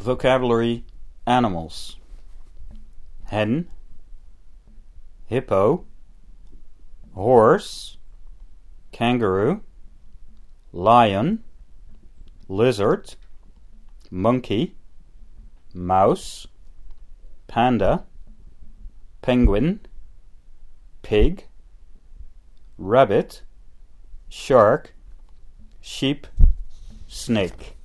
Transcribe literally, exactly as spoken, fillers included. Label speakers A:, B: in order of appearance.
A: Vocabulary: animals. Hen, hippo, horse, kangaroo, lion, lizard, monkey, mouse, panda, penguin, pig, rabbit, shark, sheep, snake.